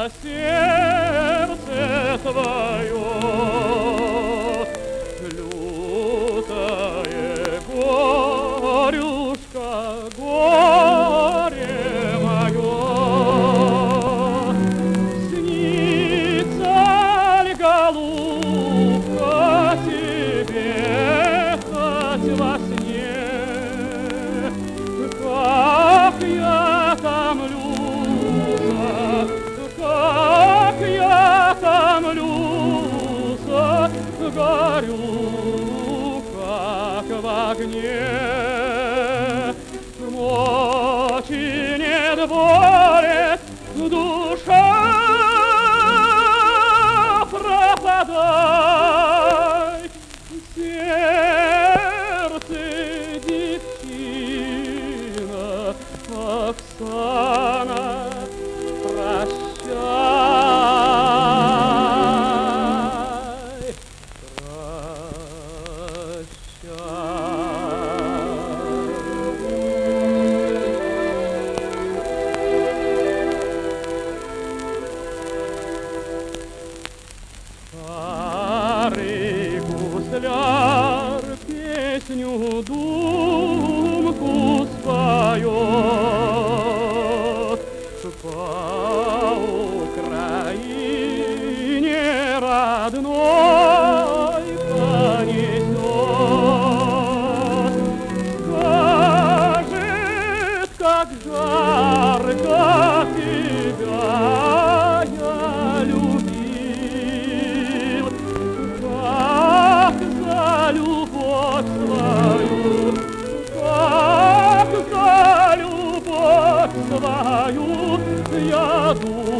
сердце твое, лютое горюшка, горе мое. Снится ли, голубка, тебе хоть во сне, как я томлюся, как я томлюся, горю, как в огне. Ночи нет более, душа пропадай, сердце девчина Оксана, прощай, старый гусляр песню думку споет, по Украине родной понесет. Скажет, как жарко тебя я любил, как за любовь свою, как за любовь свою я думаю.